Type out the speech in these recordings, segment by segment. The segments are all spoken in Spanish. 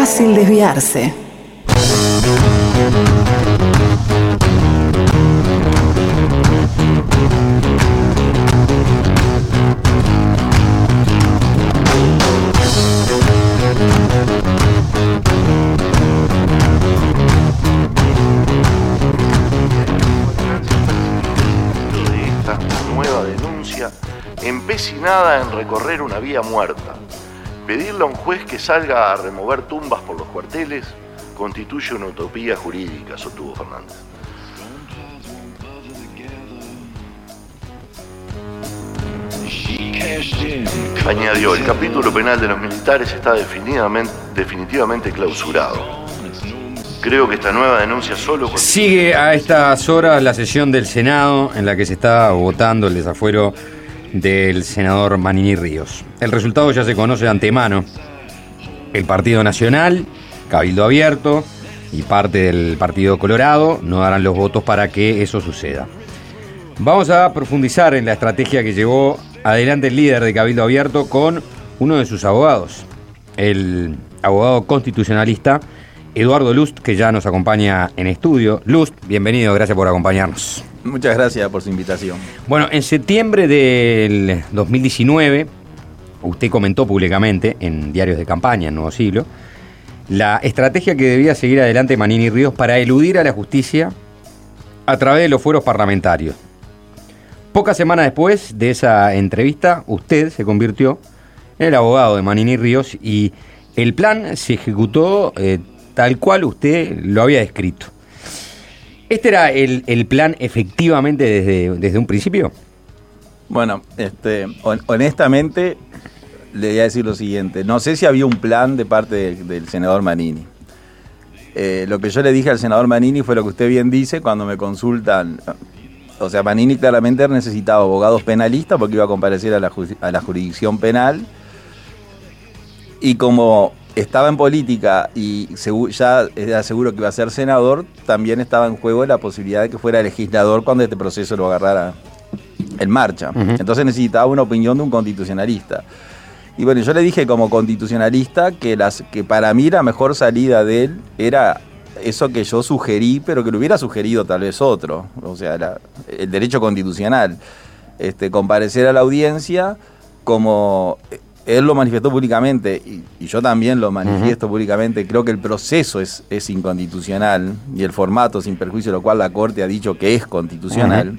fácil desviarse. Empecinada en recorrer una vía muerta. Pedirle a un juez que salga a remover tumbas por los cuarteles constituye una utopía jurídica, sostuvo Fernández. Añadió, el capítulo penal de los militares está definitivamente clausurado. Creo que esta nueva denuncia solo... Sigue a estas horas la sesión del Senado en la que se está votando el desafuero del senador Manini Ríos. El resultado ya se conoce de antemano. El Partido Nacional, Cabildo Abierto y parte del Partido Colorado no darán los votos para que eso suceda. Vamos a profundizar en la estrategia que llevó adelante el líder de Cabildo Abierto con uno de sus abogados, el abogado constitucionalista Eduardo Lust, que ya nos acompaña en estudio. Lust, bienvenido, gracias por acompañarnos. Muchas gracias por su invitación. Bueno, en septiembre del 2019, usted comentó públicamente en diarios de campaña, en Nuevo Siglo, la estrategia que debía seguir adelante Manini Ríos para eludir a la justicia a través de los fueros parlamentarios. Pocas semanas después de esa entrevista, usted se convirtió en el abogado de Manini Ríos y el plan se ejecutó tal cual usted lo había descrito. ¿Este era el plan efectivamente desde un principio? Bueno, honestamente le voy a decir lo siguiente. No sé si había un plan de parte del senador Manini. Lo que yo le dije al senador Manini fue lo que usted bien dice cuando me consultan. O sea, Manini claramente necesitaba abogados penalistas porque iba a comparecer a la jurisdicción penal. Y como estaba en política y ya era seguro que iba a ser senador, también estaba en juego la posibilidad de que fuera legislador cuando este proceso lo agarrara en marcha. Uh-huh. Entonces necesitaba una opinión de un constitucionalista. Y bueno, yo le dije como constitucionalista que para mí la mejor salida de él era eso que yo sugerí, pero que lo hubiera sugerido tal vez otro. O sea, el derecho constitucional. Comparecer a la audiencia como... Él lo manifestó públicamente y yo también lo manifiesto públicamente. Creo que el proceso es inconstitucional y el formato sin perjuicio de lo cual la Corte ha dicho que es constitucional.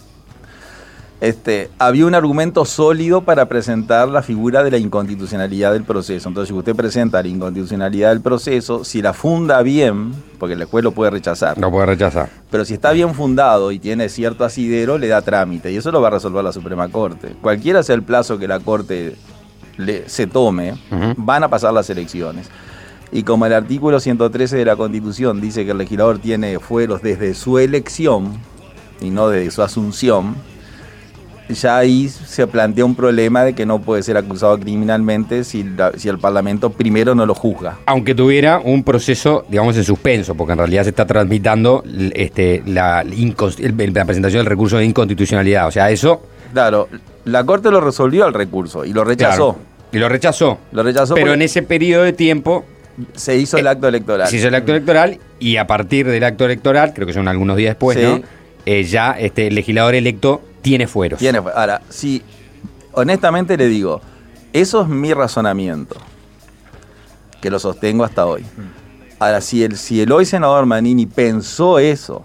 Había un argumento sólido para presentar la figura de la inconstitucionalidad del proceso. Entonces, si usted presenta la inconstitucionalidad del proceso, si la funda bien, porque el juez lo puede rechazar. Lo puede rechazar. Pero si está bien fundado y tiene cierto asidero, le da trámite. Y eso lo va a resolver la Suprema Corte. Cualquiera sea el plazo que la Corte se tome, van a pasar las elecciones. Y como el artículo 113 de la Constitución dice que el legislador tiene fueros desde su elección y no desde su asunción, ya ahí se plantea un problema de que no puede ser acusado criminalmente si el Parlamento primero no lo juzga. Aunque tuviera un proceso, digamos, en suspenso, porque en realidad se está tramitando la presentación del recurso de inconstitucionalidad. O sea, eso... Claro, la Corte lo resolvió el recurso y lo rechazó. Claro, y lo rechazó. Pero en ese periodo de tiempo... se hizo el acto electoral. Se hizo el acto electoral y a partir del acto electoral, creo que son algunos días después, sí, ¿no? Ya el legislador electo tiene fueros. Ahora, sí, honestamente le digo, eso es mi razonamiento, que lo sostengo hasta hoy. Ahora, si el hoy senador Manini pensó eso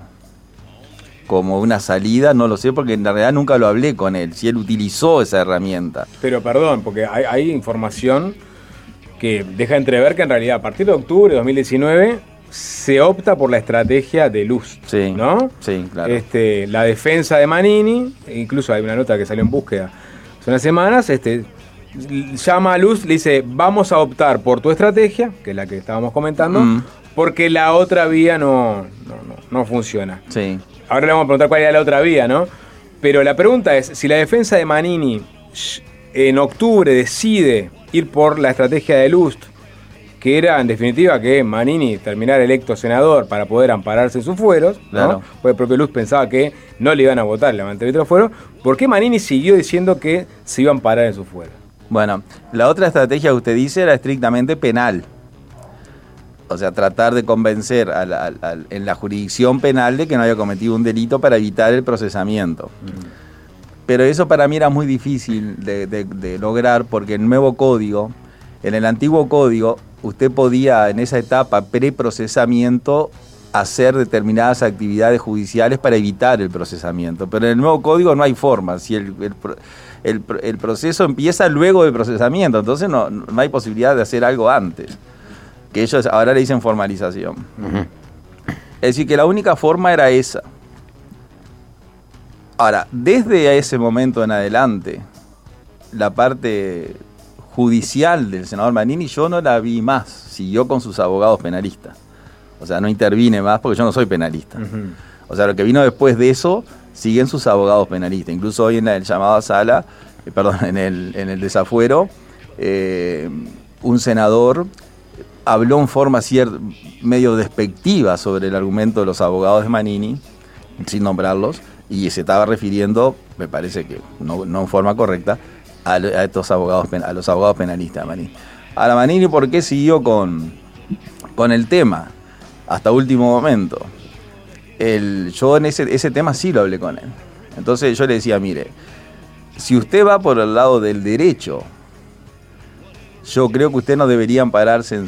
como una salida, no lo sé, porque en realidad nunca lo hablé con él, si él utilizó esa herramienta. Pero perdón, porque hay información que deja entrever que en realidad a partir de octubre de 2019 se opta por la estrategia de Lust, sí, ¿no? Sí, claro. La defensa de Manini, incluso hay una nota que salió en Búsqueda hace unas semanas, llama a Lust, le dice, vamos a optar por tu estrategia, que es la que estábamos comentando, porque la otra vía no funciona. Sí. Ahora le vamos a preguntar cuál era la otra vía, ¿no? Pero la pregunta es, si la defensa de Manini en octubre decide ir por la estrategia de Lust, que era en definitiva que Manini terminara electo senador para poder ampararse en sus fueros, ¿no? Claro. Porque el propio Lust pensaba que no le iban a votar el levantamiento de los fueros, ¿por qué Manini siguió diciendo que se iban a amparar en sus fueros? Bueno, la otra estrategia que usted dice era estrictamente penal. O sea, tratar de convencer en la jurisdicción penal de que no haya cometido un delito para evitar el procesamiento. Pero eso para mí era muy difícil de lograr, porque el nuevo código, en el antiguo código, usted podía en esa etapa preprocesamiento hacer determinadas actividades judiciales para evitar el procesamiento. Pero en el nuevo código no hay forma. Si el proceso empieza luego del procesamiento, entonces no hay posibilidad de hacer algo antes. Que ellos ahora le dicen formalización. Uh-huh. Es decir, que la única forma era esa. Ahora, desde ese momento en adelante, la parte judicial del senador Manini yo no la vi más. Siguió con sus abogados penalistas. O sea, no intervine más porque yo no soy penalista. Uh-huh. O sea, lo que vino después de eso, siguen sus abogados penalistas. Incluso hoy en el llamado a sala, en el desafuero, un senador habló en forma medio despectiva sobre el argumento de los abogados de Manini, sin nombrarlos, y se estaba refiriendo, me parece que no en forma correcta, a estos abogados, a los abogados penalistas de Manini. Ahora, Manini, ¿por qué siguió con el tema hasta último momento? Yo en ese tema sí lo hablé con él. Entonces yo le decía, mire, si usted va por el lado del derecho, yo creo que usted no debería ampararse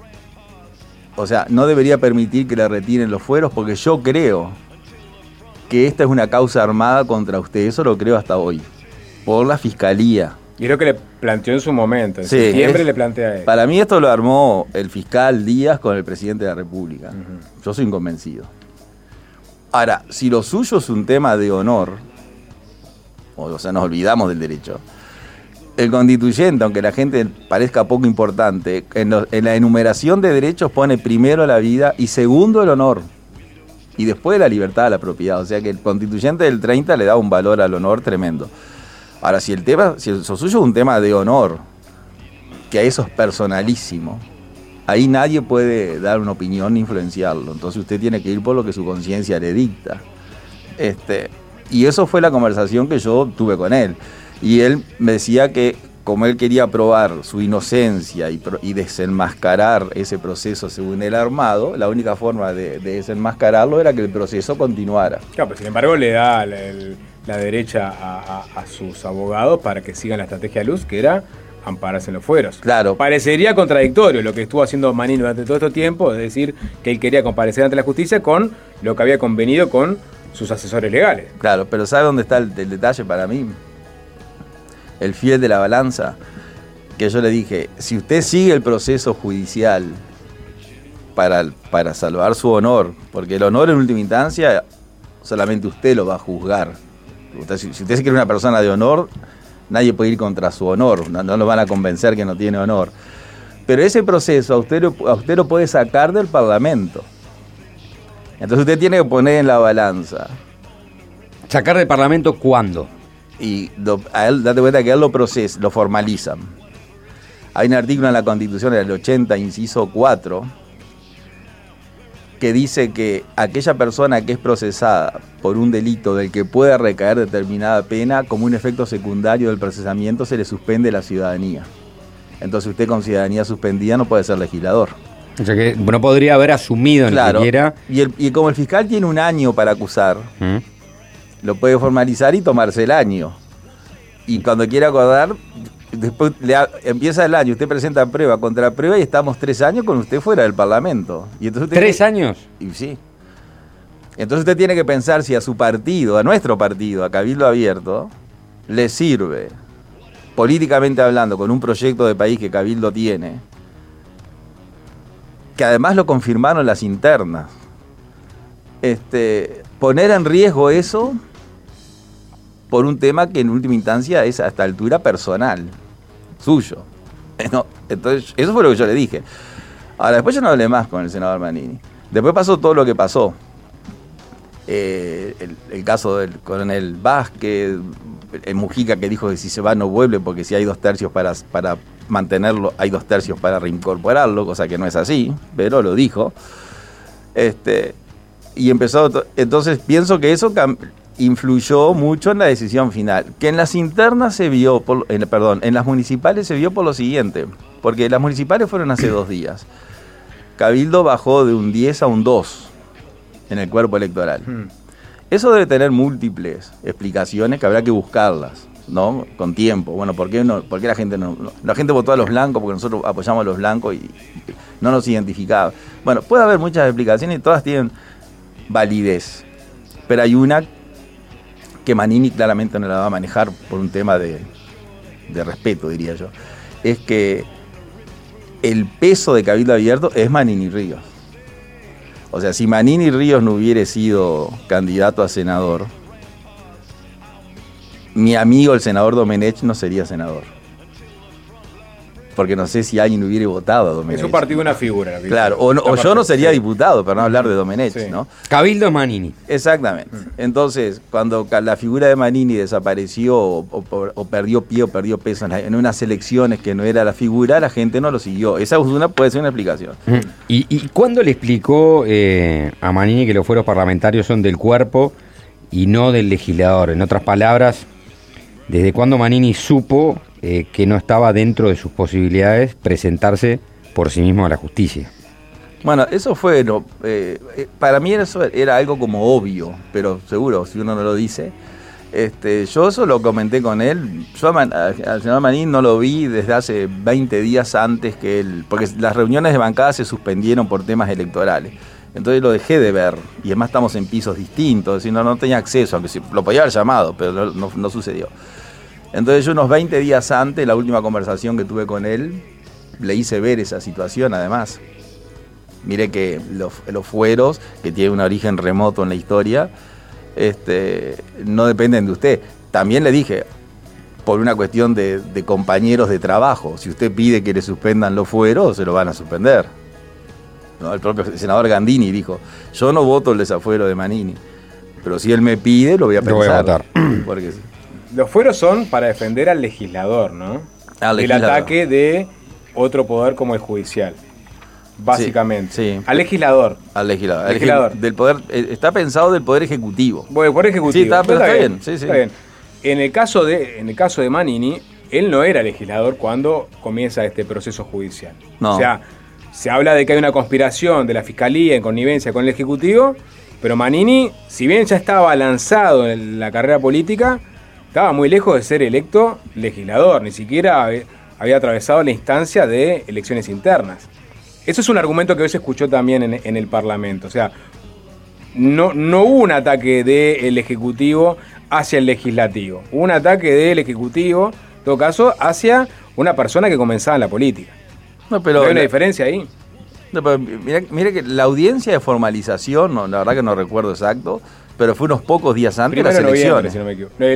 no debería permitir que le retiren los fueros, porque yo creo que esta es una causa armada contra usted. Eso lo creo hasta hoy, por la Fiscalía. Y es lo que le planteó en su momento. En Sí, septiembre le plantea a él. Para mí esto lo armó el fiscal Díaz con el presidente de la República. Uh-huh. Yo soy inconvencido. Ahora, si lo suyo es un tema de honor, o sea, nos olvidamos del derecho, el constituyente, aunque la gente parezca poco importante, en la enumeración de derechos pone primero la vida y segundo el honor. Y después la libertad a la propiedad. O sea que el constituyente del 30 le da un valor al honor tremendo. Ahora, si lo suyo es un tema de honor, que a eso es personalísimo, ahí nadie puede dar una opinión ni influenciarlo. Entonces usted tiene que ir por lo que su conciencia le dicta. Y eso fue la conversación que yo tuve con él. Y él me decía que como él quería probar su inocencia y desenmascarar ese proceso según él armado, la única forma de desenmascararlo era que el proceso continuara. Claro, pero sin embargo le da la derecha a sus abogados para que sigan la estrategia de Luz, que era ampararse en los fueros. Claro. Parecería contradictorio lo que estuvo haciendo Manini durante todo este tiempo, es decir, que él quería comparecer ante la justicia con lo que había convenido con sus asesores legales. Claro, pero ¿sabe dónde está el detalle para mí? El fiel de la balanza, que yo le dije, si usted sigue el proceso judicial para salvar su honor, porque el honor en última instancia solamente usted lo va a juzgar. Si usted se quiere una persona de honor, nadie puede ir contra su honor, no lo van a convencer que no tiene honor. Pero ese proceso a usted lo puede sacar del Parlamento. Entonces usted tiene que poner en la balanza. ¿Sacar del Parlamento cuándo? Y a él, date cuenta que a él lo formalizan. Hay un artículo en la Constitución del 80, inciso 4, que dice que aquella persona que es procesada por un delito del que pueda recaer determinada pena, como un efecto secundario del procesamiento se le suspende la ciudadanía. Entonces usted con ciudadanía suspendida no puede ser legislador. O sea que no podría haber asumido ni siquiera. Y como el fiscal tiene un año para acusar, lo puede formalizar y tomarse el año. Y cuando quiera acordar, después empieza el año, usted presenta prueba contra prueba y estamos 3 años con usted fuera del Parlamento. Y entonces usted ¿3 años? Y sí. Entonces usted tiene que pensar si a su partido, a nuestro partido, a Cabildo Abierto, le sirve, políticamente hablando, con un proyecto de país que Cabildo tiene, que además lo confirmaron las internas, poner en riesgo eso por un tema que en última instancia es a esta altura personal, suyo. Entonces, eso fue lo que yo le dije. Ahora, después yo no hablé más con el senador Manini. Después pasó todo lo que pasó. El caso del coronel Vázquez, el Mujica que dijo que si se va no vuelve porque si hay 2 tercios para mantenerlo, hay 2 tercios para reincorporarlo, cosa que no es así, pero lo dijo. Y empezó, entonces pienso que eso influyó mucho en la decisión final, que en las internas se vio, en las municipales se vio por lo siguiente, porque las municipales fueron hace 2 días. Cabildo bajó de un 10 a un 2 en el cuerpo electoral. Eso debe tener múltiples explicaciones que habrá que buscarlas, ¿no? Con tiempo. Bueno, ¿por qué la gente no? La gente votó a los blancos porque nosotros apoyamos a los blancos y no nos identificaba. Bueno, puede haber muchas explicaciones y todas tienen validez. Pero hay una que Manini claramente no la va a manejar por un tema de respeto, diría yo. Es que el peso de Cabildo Abierto es Manini Ríos. O sea, si Manini Ríos no hubiera sido candidato a senador, mi amigo el senador Domenech no sería senador. Porque no sé si alguien hubiera votado a Domenech. Es un partido una figura. Claro, o yo no sería diputado, para no hablar de Domenech, sí. ¿No? Cabildo es Manini. Exactamente. Entonces, cuando la figura de Manini desapareció o perdió pie o perdió peso en unas elecciones que no era la figura, la gente no lo siguió. Esa puede ser una explicación. ¿Y cuándo le explicó a Manini que los fueros parlamentarios son del cuerpo y no del legislador? En otras palabras, ¿desde cuándo Manini supo que no estaba dentro de sus posibilidades presentarse por sí mismo a la justicia? Bueno, eso fue, para mí eso era algo como obvio, pero seguro, si uno no lo dice. Yo eso lo comenté con él. Yo al senador Manini no lo vi desde hace 20 días antes que él, porque las reuniones de bancada se suspendieron por temas electorales. Entonces lo dejé de ver, y además estamos en pisos distintos, es decir, no tenía acceso, aunque lo podía haber llamado, pero no sucedió. Entonces yo unos 20 días antes, la última conversación que tuve con él, le hice ver esa situación además. Mire que los fueros, que tienen un origen remoto en la historia, no dependen de usted. También le dije, por una cuestión de compañeros de trabajo, si usted pide que le suspendan los fueros, se lo van a suspender. ¿No? El propio senador Gandini dijo, yo no voto el desafuero de Manini, pero si él me pide, lo voy a pensar. Lo voy a votar. Porque sí. Los fueros son para defender al legislador, ¿no? El ataque de otro poder como el judicial, básicamente. Sí. Al legislador. Al legislador. Del poder, está pensado del poder ejecutivo. Bueno, el poder ejecutivo. Sí, pero está bien. Sí. Está bien. En el caso de Manini, él no era legislador cuando comienza este proceso judicial. No. O sea, se habla de que hay una conspiración de la Fiscalía en connivencia con el Ejecutivo, pero Manini, si bien ya estaba lanzado en la carrera política, estaba muy lejos de ser electo legislador, ni siquiera había atravesado la instancia de elecciones internas. Eso es un argumento que hoy se escuchó también en el Parlamento. O sea, no hubo un ataque del Ejecutivo hacia el Legislativo. Hubo un ataque del Ejecutivo, en todo caso, hacia una persona que comenzaba en la política. No, pero ¿hay una diferencia ahí? No, pero mira que la audiencia de formalización, la verdad que no recuerdo exacto, pero fue unos pocos días antes de las elecciones. Si no me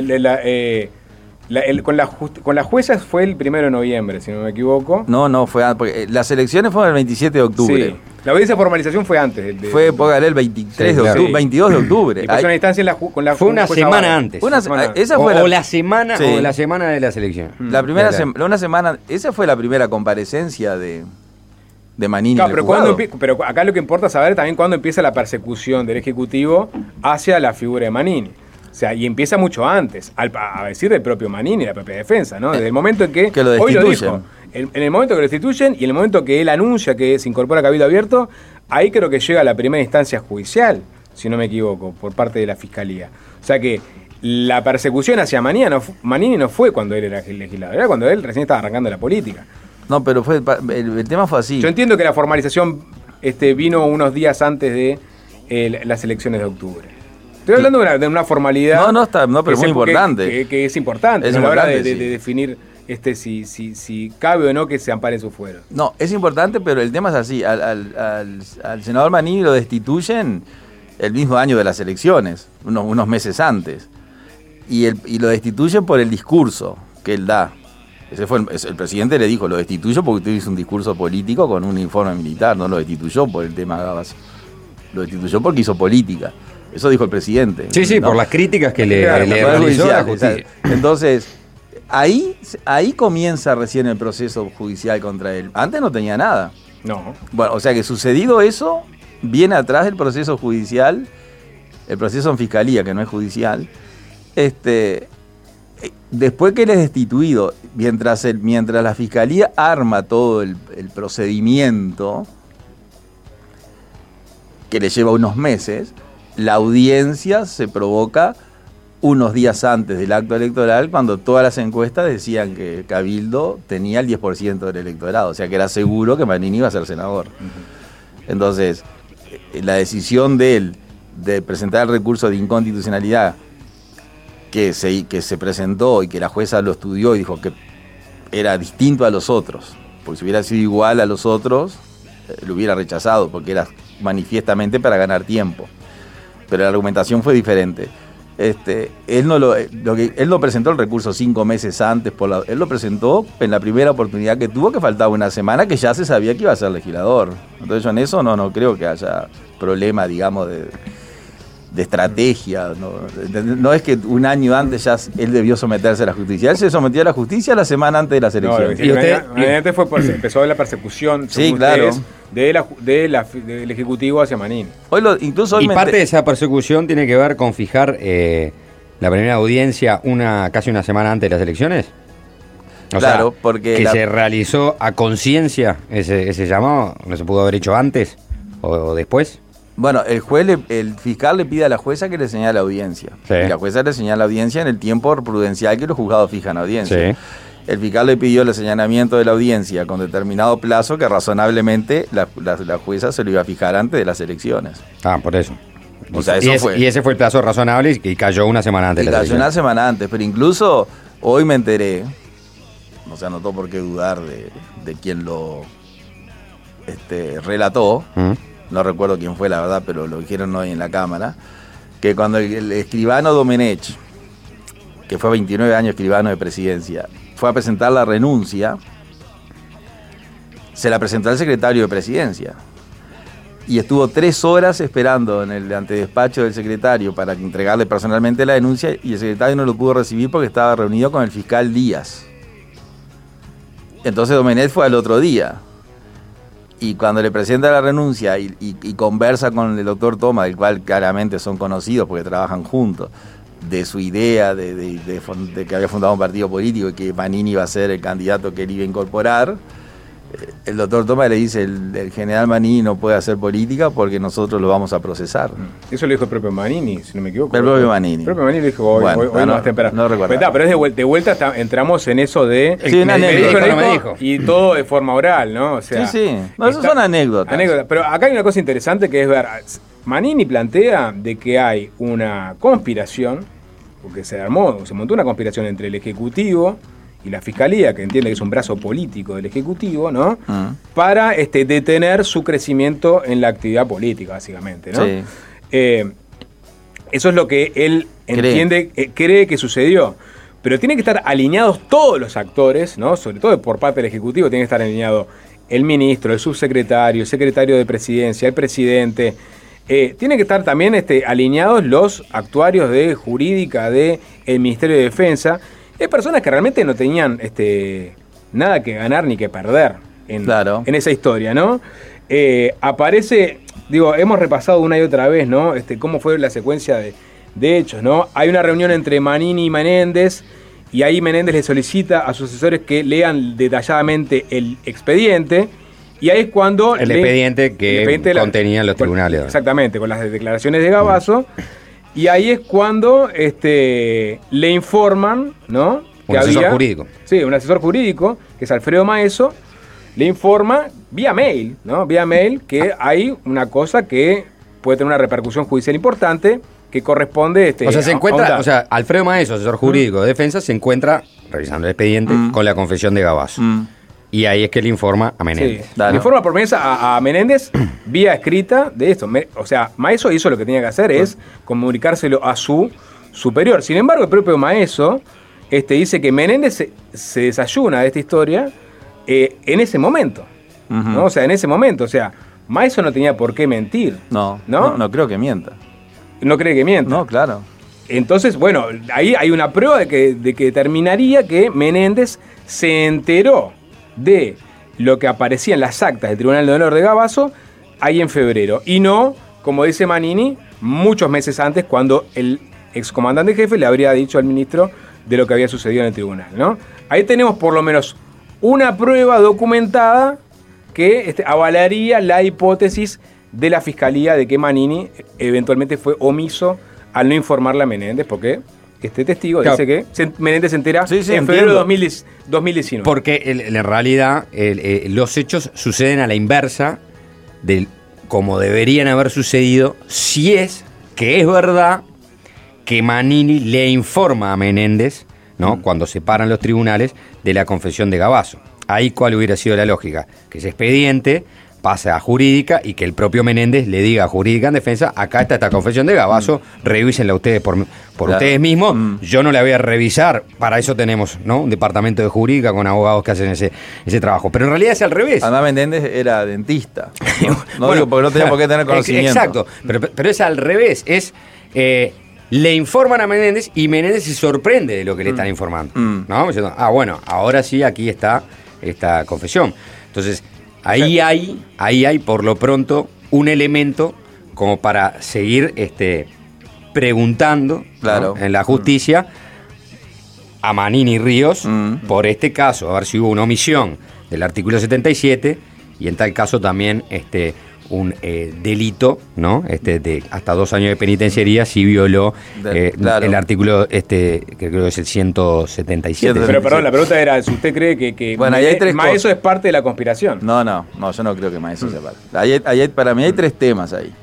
equivoco. Con las juezas fue el 1 de noviembre, si no me equivoco. No, fue antes, porque las elecciones fueron el 27 de octubre. Sí. La audiencia de formalización fue antes. Fue, póngale, el 23 de octubre, 22 de octubre. Y pasó una instancia con la fue una semana antes. Esa fue la semana de la selección. Una semana, esa fue la primera comparecencia de Manini. Claro, pero acá lo que importa saber también cuándo empieza la persecución del Ejecutivo hacia la figura de Manini. O sea, y empieza mucho antes, a decir del propio Manini, la propia defensa, ¿no? Desde el momento en que lo destituyen. Hoy lo dijo, en el momento que lo destituyen y en el momento que él anuncia que se incorpora a Cabildo Abierto, ahí creo que llega la primera instancia judicial, si no me equivoco, por parte de la Fiscalía. O sea que la persecución hacia Manini no fue cuando él era legislador, era cuando él recién estaba arrancando la política. No, pero el tema fue así. Yo entiendo que la formalización vino unos días antes de las elecciones de octubre. Estoy hablando de una formalidad. No, pero es muy importante. Que es importante, es a la hora de sí. definir si cabe o no que se ampare su fuero. No, es importante, pero el tema es así. Al senador Manini lo destituyen el mismo año de las elecciones, unos meses antes. Y lo destituyen por el discurso que él da. El presidente le dijo, lo destituyo porque usted hizo un discurso político con un uniforme militar, no lo destituyó por el tema Gabas. Lo destituyó porque hizo política. Eso dijo el presidente. Sí, ¿no? Por las críticas que le realizó la justicia. Entonces, ahí comienza recién el proceso judicial contra él. Antes no tenía nada. No. Bueno, o sea que sucedido eso, viene atrás del proceso judicial, el proceso en fiscalía, que no es judicial. Después que él es destituido, mientras la fiscalía arma todo el procedimiento, que le lleva unos meses, la audiencia se provoca unos días antes del acto electoral, cuando todas las encuestas decían que Cabildo tenía el 10% del electorado, o sea que era seguro que Manini iba a ser senador. Entonces, la decisión de él de presentar el recurso de inconstitucionalidad que se presentó y que la jueza lo estudió y dijo que era distinto a los otros, porque si hubiera sido igual a los otros, lo hubiera rechazado, porque era manifiestamente para ganar tiempo. Pero la argumentación fue diferente. Él no presentó el recurso 5 meses antes, él lo presentó en la primera oportunidad que tuvo, que faltaba una semana, que ya se sabía que iba a ser legislador. Entonces yo en eso no creo que haya problema, digamos, de estrategia. No es que un año antes ya él debió someterse a la justicia. Él se sometió a la justicia la semana antes de las elecciones. No, inmediatamente empezó la persecución, sí, claro, del Ejecutivo hacia Manini. Y parte de esa persecución tiene que ver con fijar la primera audiencia casi una semana antes de las elecciones. Claro, porque que se realizó a conciencia ese llamado, ¿no se pudo haber hecho antes o después? Bueno, el fiscal le pide a la jueza que le señale la audiencia. Sí. Y la jueza le señala la audiencia en el tiempo prudencial que los juzgados fijan audiencia. Sí. El fiscal le pidió el señalamiento de la audiencia con determinado plazo que razonablemente la jueza se lo iba a fijar antes de las elecciones. Por eso. O sea, eso fue. Y ese fue el plazo razonable y cayó una semana antes de las elecciones. Cayó una semana antes, pero incluso hoy me enteré, o sea, no tengo por qué dudar de quien lo relató. No recuerdo quién fue, la verdad, pero lo dijeron hoy en la Cámara, que cuando el escribano Domenech, que fue 29 años escribano de presidencia, fue a presentar la renuncia, se la presentó al secretario de presidencia. Y estuvo 3 horas esperando en el antedespacho del secretario para entregarle personalmente la denuncia, y el secretario no lo pudo recibir porque estaba reunido con el fiscal Díaz. Entonces Domenech fue al otro día. Y cuando le presenta la renuncia y conversa con el doctor Toma, del cual claramente son conocidos porque trabajan juntos, de su idea de que había fundado un partido político y que Manini iba a ser el candidato que él iba a incorporar, el doctor Toma le dice, el general Manini no puede hacer política porque nosotros lo vamos a procesar. Eso lo dijo el propio Manini, si no me equivoco. El propio Manini. El propio Manini dijo hoy más temprano. No recuerdo. Pero es de vuelta entramos en eso de... Sí, una anécdota. Y todo de forma oral, ¿no? O sea, sí. No, eso son anécdotas. Pero acá hay una cosa interesante que es ver... Manini plantea de que hay una conspiración, porque se montó una conspiración entre el Ejecutivo y la Fiscalía, que entiende que es un brazo político del Ejecutivo, ¿no? Para detener su crecimiento en la actividad política, básicamente, ¿no? Sí. Eso es lo que él cree que sucedió. Pero tienen que estar alineados todos los actores, ¿no? Sobre todo por parte del Ejecutivo, tiene que estar alineado el ministro, el subsecretario, el secretario de Presidencia, el presidente. Tienen que estar también alineados los actuarios de jurídica del Ministerio de Defensa. Hay personas que realmente no tenían nada que ganar ni que perder en esa historia, ¿no? Aparece, hemos repasado una y otra vez, ¿no? Cómo fue la secuencia de hechos, ¿no? Hay una reunión entre Manini y Menéndez, y ahí Menéndez le solicita a sus asesores que lean detalladamente el expediente, y ahí es cuando... El expediente que contenían los tribunales. Exactamente, con las declaraciones de Gavazo. Y ahí es cuando le informan, ¿no? Un asesor jurídico. Sí, un asesor jurídico, que es Alfredo Maeso, le informa vía mail, ¿no? Vía mail que hay una cosa que puede tener una repercusión judicial importante, que corresponde... Alfredo Maeso, asesor jurídico de defensa, se encuentra, revisando el expediente, con la confesión de Gavazo. Y ahí es que le informa a Menéndez. Sí, le informa por mesa a Menéndez vía escrita de esto. Maeso hizo lo que tenía que hacer, es comunicárselo a su superior. Sin embargo, el propio Maeso dice que Menéndez se desayuna de esta historia en ese momento. ¿No? O sea, en ese momento. O sea, Maeso no tenía por qué mentir. No creo que mienta. ¿No cree que mienta? No, claro. Entonces, bueno, ahí hay una prueba de que determinaría que Menéndez se enteró de lo que aparecía en las actas del Tribunal de Honor de Gavazo ahí en febrero. Y no, como dice Manini, muchos meses antes, cuando el excomandante jefe le habría dicho al ministro de lo que había sucedido en el tribunal, ¿no? Ahí tenemos por lo menos una prueba documentada que avalaría la hipótesis de la fiscalía de que Manini eventualmente fue omiso al no informarle a Menéndez, porque este testigo dice que Menéndez se entera en febrero de 2019. Porque en realidad los hechos suceden a la inversa de como deberían haber sucedido, si es que es verdad que Manini le informa a Menéndez, ¿no? Cuando se paran los tribunales, de la confesión de Gavazo. Ahí cuál hubiera sido la lógica, que ese expediente pase a jurídica y que el propio Menéndez le diga a jurídica en defensa, acá está esta confesión de Gavazo, revísenla ustedes por ustedes mismos, yo no la voy a revisar, para eso tenemos, ¿no?, un departamento de jurídica con abogados que hacen ese trabajo. Pero en realidad es al revés. Además Menéndez era dentista, no bueno, digo porque no tenía por qué tener conocimiento. Exacto, pero es al revés, le informan a Menéndez y Menéndez se sorprende de lo que le están informando, ¿no? Diciendo, bueno, ahora sí aquí está esta confesión. Entonces, ahí hay por lo pronto un elemento como para seguir preguntando, ¿no?, en la justicia a Manini Ríos por este caso, a ver si hubo una omisión del artículo 77 y en tal caso también un delito, ¿no?, de hasta 2 años de penitenciaría si violó el artículo que creo que es el 177. Pero perdón, la pregunta era si usted cree que bueno, Maeso es parte de la conspiración. No, yo no creo que Maeso sea parte. Para mí hay 3 temas ahí.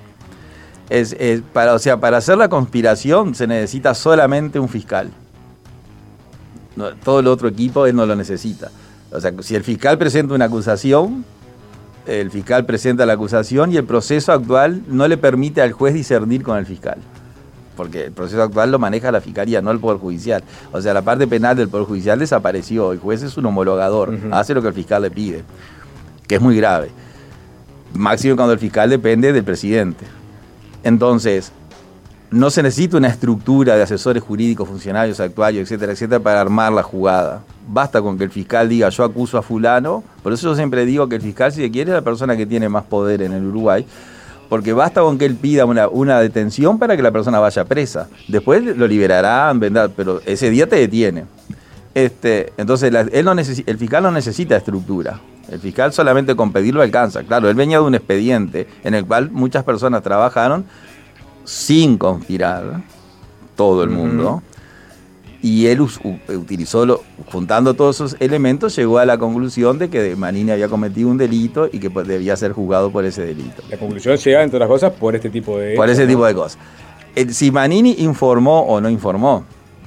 Para hacer la conspiración se necesita solamente un fiscal. Todo el otro equipo él no lo necesita. O sea, si el fiscal presenta una acusación, el fiscal presenta la acusación y el proceso actual no le permite al juez discernir con el fiscal. Porque el proceso actual lo maneja la Fiscalía, no el Poder Judicial. O sea, la parte penal del Poder Judicial desapareció. El juez es un homologador, hace lo que el fiscal le pide, que es muy grave. Máximo cuando el fiscal depende del presidente. Entonces, no se necesita una estructura de asesores jurídicos, funcionarios, actuarios, etcétera, etcétera, para armar la jugada. Basta con que el fiscal diga, yo acuso a fulano. Por eso yo siempre digo que el fiscal, si se quiere, es la persona que tiene más poder en el Uruguay, porque basta con que él pida una detención para que la persona vaya presa. Después lo liberarán, vendrá, pero ese día te detiene. Entonces, el fiscal no necesita estructura. El fiscal solamente con pedirlo alcanza. Claro, él venía de un expediente en el cual muchas personas trabajaron sin conspirar, todo el mundo, y él utilizó, juntando todos esos elementos, llegó a la conclusión de que Manini había cometido un delito y que debía ser juzgado por ese delito. La conclusión llega, entre otras cosas, por este tipo de... Por ese tipo de cosas. Si Manini informó o no informó,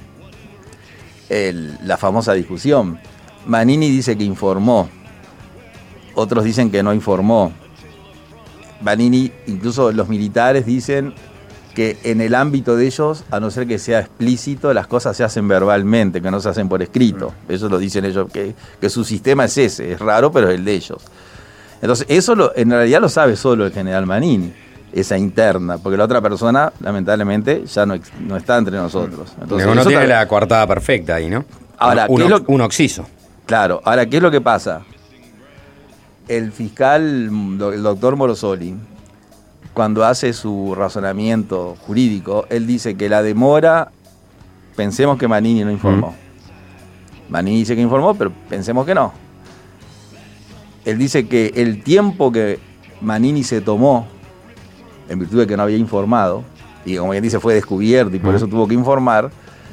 la famosa discusión, Manini dice que informó, otros dicen que no informó. Manini, incluso los militares dicen que en el ámbito de ellos, a no ser que sea explícito, las cosas se hacen verbalmente, que no se hacen por escrito. Eso lo dicen ellos, que su sistema es ese, es raro, pero es el de ellos. Entonces, eso en realidad lo sabe solo el general Manini, esa interna, porque la otra persona, lamentablemente, ya no está entre nosotros. Entonces, uno tiene la coartada perfecta ahí, ¿no? Ahora, un occiso. Claro, ahora, ¿qué es lo que pasa? El fiscal, el doctor Morosoli, cuando hace su razonamiento jurídico, él dice que la demora, pensemos que Manini no informó. Manini dice que informó, pero pensemos que no. Él dice que el tiempo que Manini se tomó, en virtud de que no había informado, y como bien dice, fue descubierto y por eso tuvo que informar,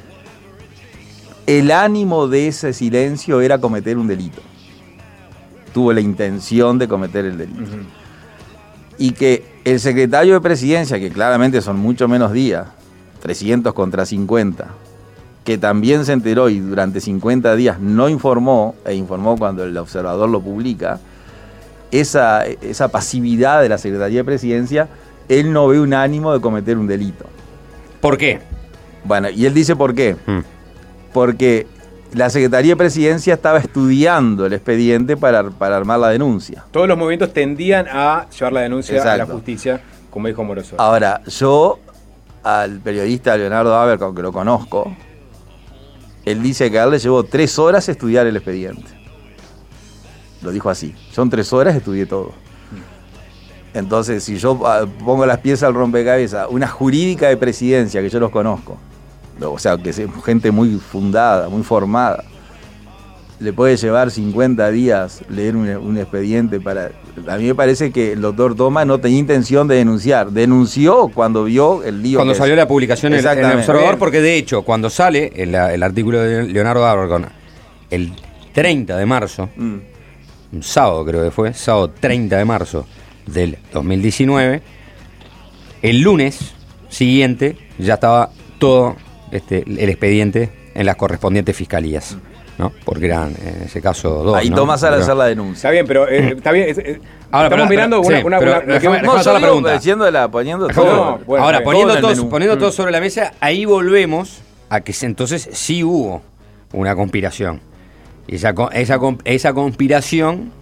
el ánimo de ese silencio era cometer un delito. Tuvo la intención de cometer el delito. Y que el secretario de Presidencia, que claramente son mucho menos días, 300 contra 50, que también se enteró y durante 50 días no informó, e informó cuando el observador lo publica, esa pasividad de la Secretaría de Presidencia, él no ve un ánimo de cometer un delito. ¿Por qué? Bueno, y él dice por qué. Porque la Secretaría de Presidencia estaba estudiando el expediente para armar la denuncia. Todos los movimientos tendían a llevar la denuncia a la justicia, como dijo Morosoli. Ahora, yo al periodista Leonardo Haber, aunque lo conozco, él dice que a él le llevó 3 horas estudiar el expediente. Lo dijo así. Son 3 horas, estudié todo. Entonces, si yo pongo las piezas al rompecabezas, una jurídica de Presidencia, que yo los conozco, o sea, que es gente muy fundada, muy formada, le puede llevar 50 días leer un expediente para... A mí me parece que el doctor Toma no tenía intención de denunciar. Denunció cuando vio el lío. Cuando salió la publicación en el Observador, Bien. porque de hecho, cuando sale el artículo de Leonardo Abergon, el 30 de marzo, un sábado creo que fue, sábado 30 de marzo del 2019, el lunes siguiente ya estaba todo el expediente en las correspondientes fiscalías, ¿no? Porque eran en ese caso dos. Ahí ¿no? Tomás sale a Pero- hacer la denuncia. Está bien, pero está bien. Ahora, Estamos pero- mirando pero- sí, pero déjame No, hacer la yo pregunta. digo, poniendo Déjame- todo. No, bueno, Ahora, bien. poniendo, Todo en el menú. poniendo todo sobre la mesa, ahí volvemos a que entonces sí hubo una conspiración. Y esa conspiración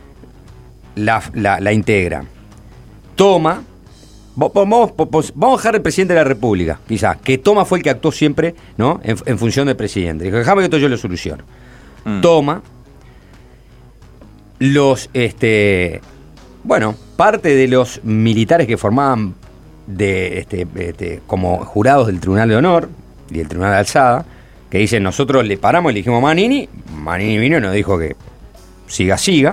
la integra. Toma. Vamos a dejar el presidente de la República, quizás, que Toma fue el que actuó siempre, ¿no? En función del presidente. Dijo, déjame que esto yo lo soluciono. Toma parte de los militares que formaban como jurados del Tribunal de Honor y del Tribunal de Alzada, que dicen, nosotros le paramos y le dijimos a Manini vino y nos dijo que siga.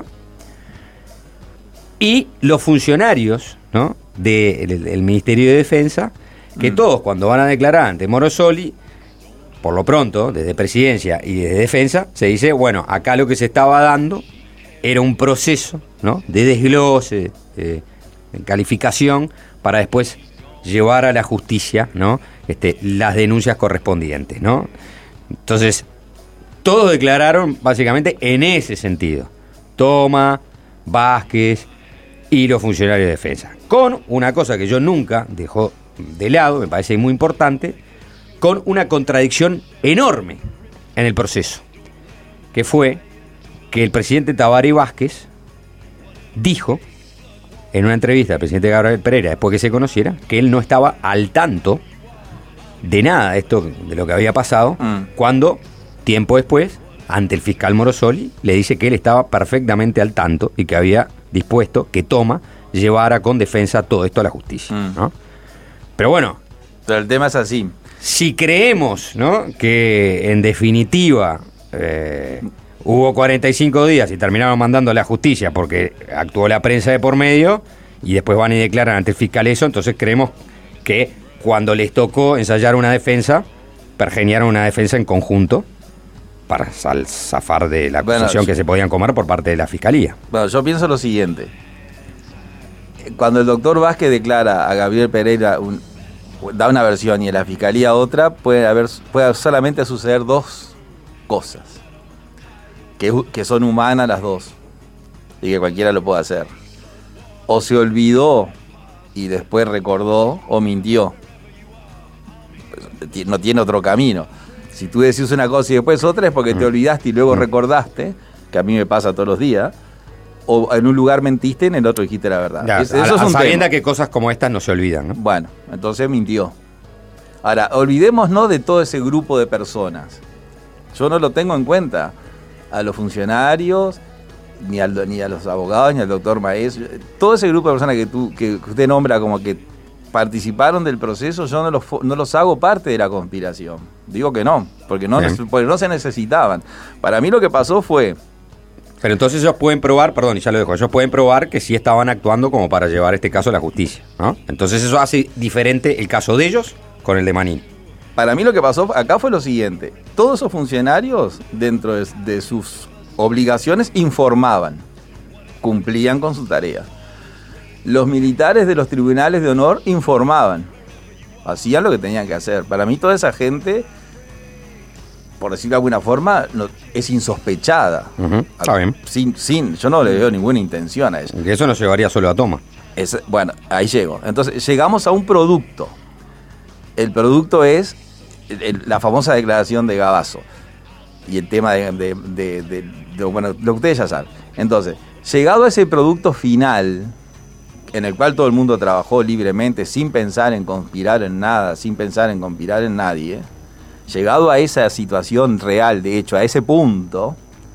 Y los funcionarios, ¿no? del Ministerio de Defensa, que todos cuando van a declarar ante Morosoli, por lo pronto, desde Presidencia y desde Defensa, se dice, bueno, acá lo que se estaba dando era un proceso, ¿no? de desglose, de calificación, para después llevar a la justicia, ¿no? Las denuncias correspondientes, ¿no? Entonces, todos declararon básicamente en ese sentido. Toma, Vázquez y los funcionarios de defensa. Con una cosa que yo nunca dejo de lado, me parece muy importante, con una contradicción enorme en el proceso, que fue que el presidente Tabaré Vázquez dijo en una entrevista al presidente Gabriel Pereira, después que se conociera, que él no estaba al tanto de nada de lo que había pasado, cuando, tiempo después, ante el fiscal Morosoli, le dice que él estaba perfectamente al tanto y que había dispuesto que Toma llevara con defensa todo esto a la justicia, ¿no? Pero bueno, Pero el tema es así. si creemos, ¿no? que en definitiva hubo 45 días y terminaron mandando a la justicia porque actuó la prensa de por medio y después van y declaran ante el fiscal eso, entonces creemos que cuando les tocó ensayar una defensa, pergeniaron una defensa en conjunto para zafar de la acusación que se podían comer por parte de la fiscalía. Bueno, yo pienso lo siguiente. Cuando el doctor Vázquez declara a Gabriel Pereira, da una versión y a la fiscalía otra, puede solamente suceder dos cosas. Que son humanas las dos. Y que cualquiera lo puede hacer. O se olvidó y después recordó, o mintió. Pues, no tiene otro camino. Si tú decís una cosa y después otra es porque te olvidaste y luego recordaste, que a mí me pasa todos los días, o en un lugar mentiste y en el otro dijiste la verdad. Ya, Eso es un sabiendo tema. que cosas como estas no se olvidan, ¿no? Bueno, entonces mintió. Ahora, olvidémonos de todo ese grupo de personas. Yo no lo tengo en cuenta. A los funcionarios, ni a los abogados, ni al doctor Maes. Todo ese grupo de personas que usted nombra como que participaron del proceso, yo no los hago parte de la conspiración. Digo que no, porque no se necesitaban. Para mí lo que pasó fue... Pero entonces ellos pueden probar, perdón, y ya lo dejo, ellos pueden probar que sí estaban actuando como para llevar este caso a la justicia, ¿no? Entonces eso hace diferente el caso de ellos con el de Manín. Para mí lo que pasó acá fue lo siguiente. Todos esos funcionarios, dentro de sus obligaciones, informaban, cumplían con su tarea. Los militares de los tribunales de honor informaban, hacían lo que tenían que hacer. Para mí toda esa gente, por decirlo de alguna forma, es insospechada. Está bien. Yo no le veo ninguna intención a eso. Que eso nos llevaría solo a Toma. Bueno, ahí llego. Entonces, llegamos a un producto. El producto es la famosa declaración de Gabazo. Y el tema bueno, lo que ustedes ya saben. Entonces, llegado a ese producto final, en el cual todo el mundo trabajó libremente, sin pensar en conspirar en nada, sin pensar en conspirar en nadie, llegado a esa situación real, de hecho, a ese punto,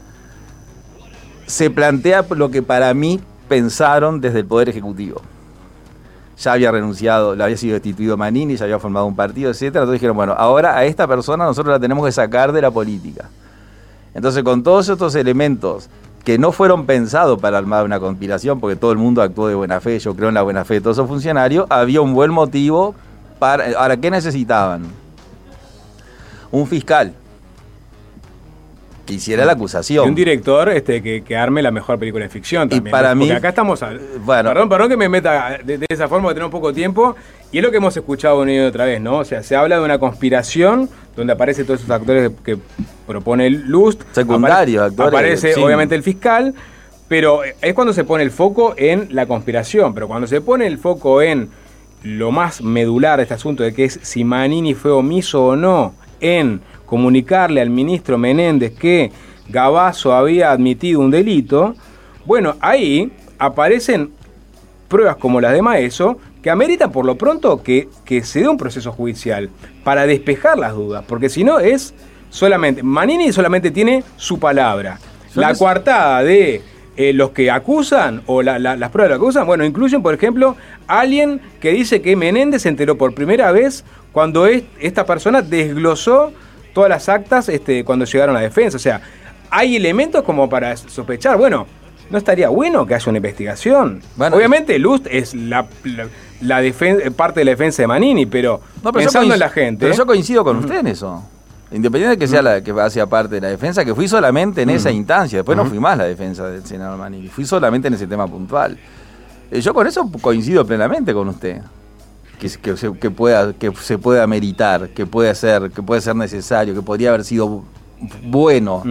se plantea lo que para mí pensaron desde el Poder Ejecutivo. Ya había renunciado, le había sido destituido Manini, ya había formado un partido, etcétera. Entonces dijeron, bueno, ahora a esta persona nosotros la tenemos que sacar de la política. Entonces, con todos estos elementos que no fueron pensados para armar una conspiración, porque todo el mundo actuó de buena fe, yo creo en la buena fe de todos esos funcionarios, había un buen motivo para... Ahora, ¿qué necesitaban? Un fiscal que hiciera la acusación. Y un director que arme la mejor película de ficción también. Y para mí... Porque acá estamos... Bueno, perdón que me meta de esa forma, que tenemos poco tiempo, y es lo que hemos escuchado una y otra vez, ¿no? O sea, se habla de una conspiración donde aparecen todos esos actores que propone Lust. Secundarios, actores. Aparece, sí, obviamente, el fiscal, pero es cuando se pone el foco en la conspiración. Pero cuando se pone el foco en lo más medular de este asunto, de que es si Manini fue omiso o no en comunicarle al ministro Menéndez que Gavazo había admitido un delito, bueno, ahí aparecen pruebas como las de Maeso que ameritan por lo pronto que se dé un proceso judicial para despejar las dudas, porque si no es solamente, Manini solamente tiene su palabra. La coartada de los que acusan o las pruebas de lo que acusan, bueno, incluyen, por ejemplo, alguien que dice que Menéndez se enteró por primera vez cuando esta persona desglosó todas las actas cuando llegaron a la defensa. O sea, hay elementos como para sospechar. Bueno, ¿no estaría bueno que haya una investigación? Bueno, obviamente Lust es la parte de la defensa de Manini, pero pensando en la gente... Pero yo coincido con usted en eso. Independiente de que sea la que hacía parte de la defensa, que fui solamente en esa instancia. Después no fui más la defensa del senador Manini. Fui solamente en ese tema puntual. Yo con eso coincido plenamente con usted. Que se pueda meritar, que puede ser necesario, que podría haber sido bueno.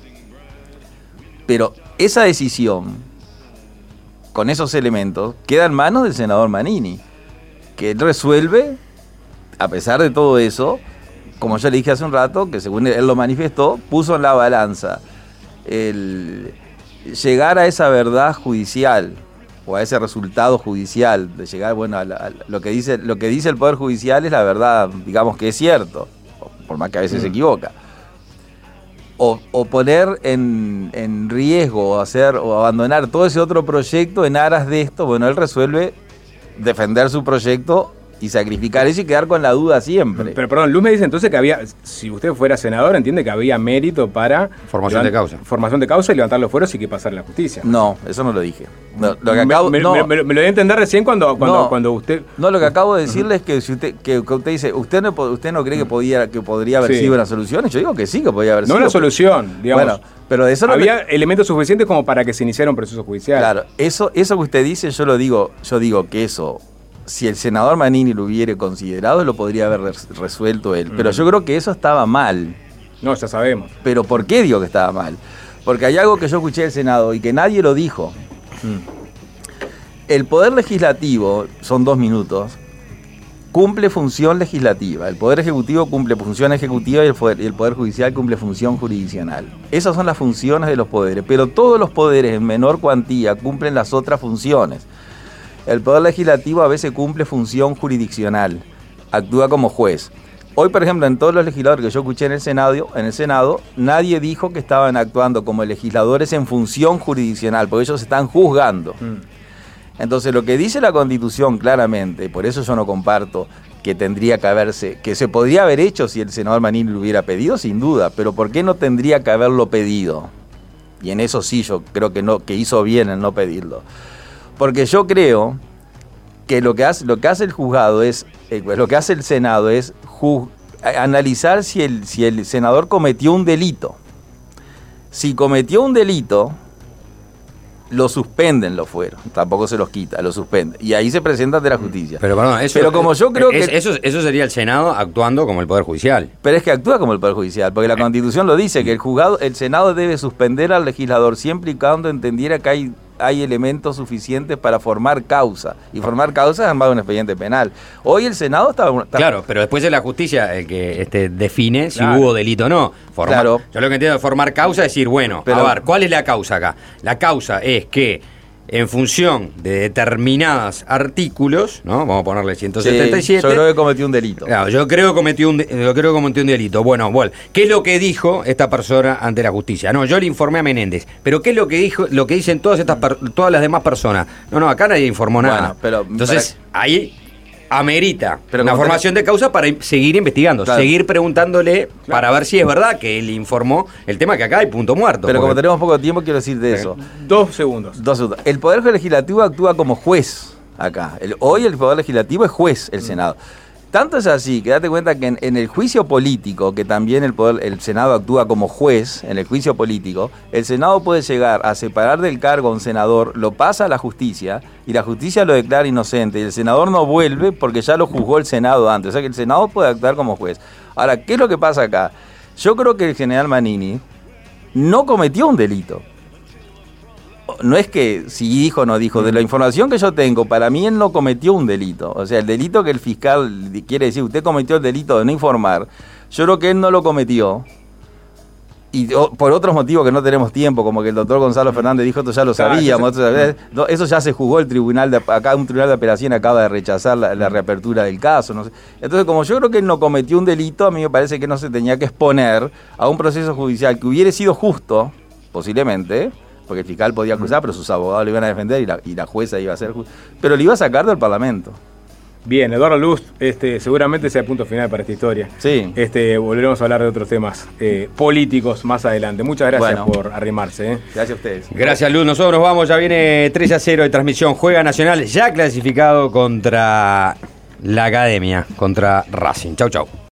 Pero esa decisión, con esos elementos, queda en manos del senador Manini, que él resuelve, a pesar de todo eso, como yo le dije hace un rato, que según él lo manifestó, puso en la balanza el llegar a esa verdad judicial, o a ese resultado judicial, de llegar, bueno, a lo que dice el Poder Judicial es la verdad, digamos que es cierto, por más que a veces se equivoca. O poner en riesgo, o abandonar todo ese otro proyecto en aras de esto, bueno, él resuelve defender su proyecto y sacrificar eso y quedar con la duda siempre. Pero perdón, Luz me dice entonces que había, si usted fuera senador, entiende que había mérito para... Formación de causa. Formación de causa y levantar los fueros y que pasar la justicia. No, eso no lo dije. No, lo que me lo voy a entender recién cuando usted... No, lo que acabo de decirle es que si usted dice, ¿usted no cree que podría haber sido una solución? Yo digo que sí, que podría haber sido. No una solución, digamos. Bueno, pero eso había elementos suficientes como para que se iniciara un proceso judicial. Claro, eso que usted dice, yo digo que eso... Si el senador Manini lo hubiera considerado, lo podría haber resuelto él. Pero yo creo que eso estaba mal. No, ya sabemos. ¿Pero por qué digo que estaba mal? Porque hay algo que yo escuché del Senado y que nadie lo dijo. El Poder Legislativo, son 2 minutos, cumple función legislativa. El Poder Ejecutivo cumple función ejecutiva y el Poder Judicial cumple función jurisdiccional. Esas son las funciones de los poderes. Pero todos los poderes en menor cuantía cumplen las otras funciones. El Poder Legislativo a veces cumple función jurisdiccional, actúa como juez. Hoy, por ejemplo, en todos los legisladores que yo escuché en el Senado, nadie dijo que estaban actuando como legisladores en función jurisdiccional, porque ellos están juzgando. Entonces, lo que dice la Constitución claramente, por eso yo no comparto que que se podría haber hecho si el senador Manini lo hubiera pedido, sin duda, pero ¿por qué no tendría que haberlo pedido? Y en eso sí yo creo que hizo bien en no pedirlo. Porque yo creo que lo que hace el juzgado lo que hace el Senado es analizar si el senador cometió un delito. Si cometió un delito, lo suspenden los fueros, tampoco se los quita, lo suspenden. Y ahí se presenta ante la justicia. Pero perdón, como yo creo que... Eso sería el Senado actuando como el Poder Judicial. Pero es que actúa como el Poder Judicial, porque la Constitución lo dice, que el Senado debe suspender al legislador siempre y cuando entendiera que hay elementos suficientes para formar causa. Y formar causa es armar un expediente penal. Hoy el Senado está... Claro, pero después es la justicia el que define si hubo delito o no. Claro. Yo lo que entiendo de formar causa es decir, bueno, a ver, ¿cuál es la causa acá? La causa es que en función de determinados artículos, ¿no? Vamos a ponerle 177. Sí, yo creo que cometió un delito. Claro, yo creo que cometió un delito. Bueno, ¿qué es lo que dijo esta persona ante la justicia? No, yo le informé a Menéndez. Pero ¿qué es lo que dijo, lo que dicen todas las demás personas? No, acá nadie informó nada. Bueno, pero entonces, ahí amerita Pero una como formación de causa para seguir investigando, Claro. seguir preguntándole para ver si es verdad que él informó el tema que acá hay punto muerto. Pero como porque- tenemos poco tiempo, quiero decir de eso. 2 segundos. 2 segundos. El Poder Legislativo actúa como juez acá. Hoy el Poder Legislativo es juez, el Senado. Tanto es así que date cuenta que en el juicio político, que también el Senado actúa como juez en el juicio político, el Senado puede llegar a separar del cargo a un senador, lo pasa a la justicia y la justicia lo declara inocente y el senador no vuelve porque ya lo juzgó el Senado antes. O sea que el Senado puede actuar como juez. Ahora, ¿qué es lo que pasa acá? Yo creo que el general Manini no cometió un delito. No es que si dijo o no dijo, de la información que yo tengo, para mí él no cometió un delito. O sea, el delito que el fiscal quiere decir, usted cometió el delito de no informar, yo creo que él no lo cometió. Y por otros motivos que no tenemos tiempo, como que el doctor Gonzalo Fernández dijo, esto ya lo Claro, sabíamos. No, eso ya se juzgó el tribunal, acá un tribunal de apelación acaba de rechazar la reapertura del caso. No sé. Entonces, como yo creo que él no cometió un delito, a mí me parece que no se tenía que exponer a un proceso judicial que hubiera sido justo, posiblemente, porque el fiscal podía acusar, pero sus abogados lo iban a defender y la jueza iba a ser justa, pero lo iba a sacar del Parlamento. Bien, Eduardo Luz, seguramente sea el punto final para esta historia. Sí. Volveremos a hablar de otros temas políticos más adelante. Muchas gracias Bueno. por arrimarse. Gracias a ustedes. Gracias, Luz. Nosotros nos vamos, ya viene 3-0 de transmisión. Juega Nacional, ya clasificado contra la Academia, contra Racing. Chau, chau.